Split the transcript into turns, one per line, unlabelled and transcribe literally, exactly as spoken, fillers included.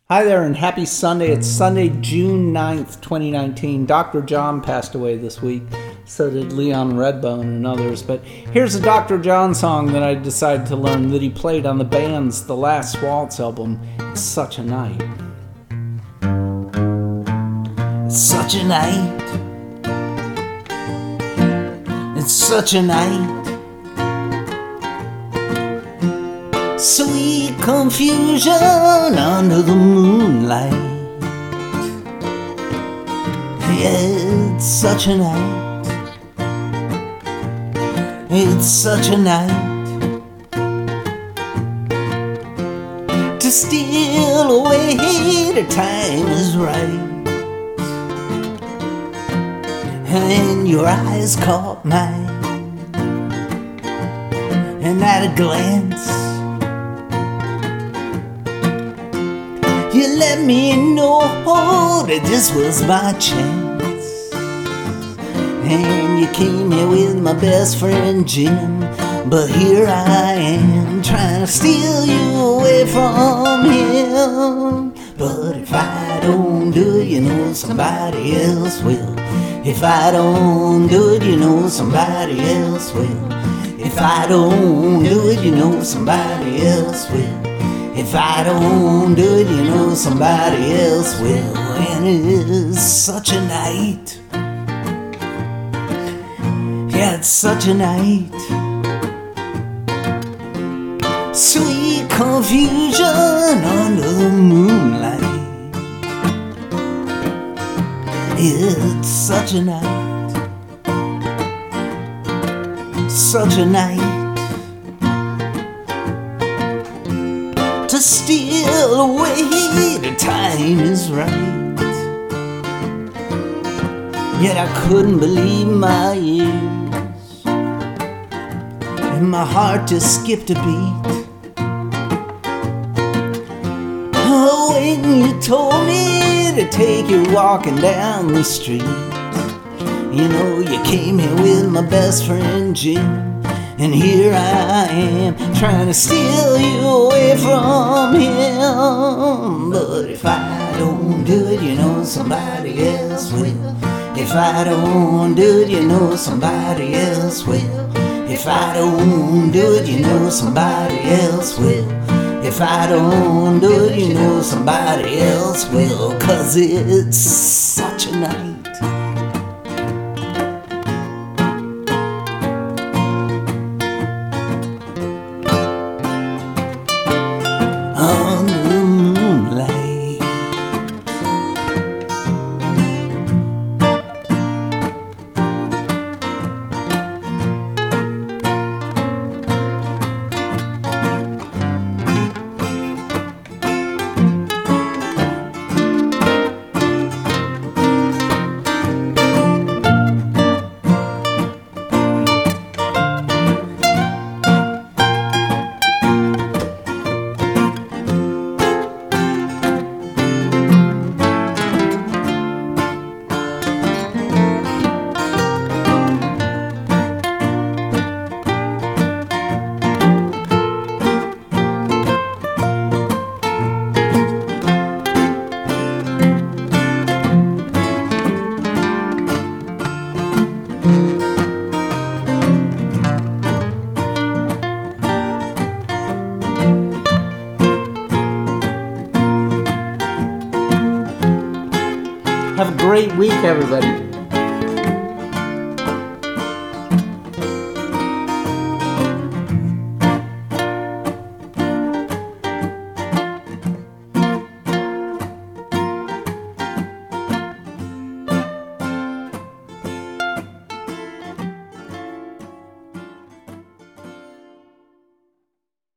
Hi there and happy Sunday. It's Sunday, June ninth, twenty nineteen. Doctor John passed away this week. So did Leon Redbone and others. But here's a Doctor John song that I decided to learn that he played on the band's The Last Waltz album, It's Such a Night. It's such a night. It's such a night. Sweet confusion under the moonlight. Yeah, it's such a night. It's such a night to steal away the time is right. And your eyes caught mine, and at a glance you let me know that this was my chance. And you came here with my best friend Jim, but here I am trying to steal you away from him. But if I don't do it, you know somebody else will. If I don't do it, you know somebody else will. If I don't do it, you know somebody else will. If I don't do it, you know somebody else will. And it is such a night. Yeah, it's such a night. Sweet confusion under the moonlight. It's such a night. Such a night to steal away the time is right. Yet I couldn't believe my ears, and my heart just skipped a beat. Oh, when you told me to take you walking down the street. You know, you came here with my best friend Jim, and here I am trying to steal you away from him. But if I don't do it, you know somebody else will. If I don't do it, you know somebody else will. If I don't do it, you know somebody else will. If I don't do it, you know somebody else will. 'Cause it's such a night. Under the moonlight. Have a great week, everybody.